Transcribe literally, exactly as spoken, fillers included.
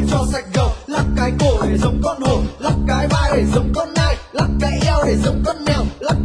cho sạch gầu, lắc cái cổ để giống con hổ, lắc cái vai để giống con nai, lắc cái eo để giống con mèo, lắc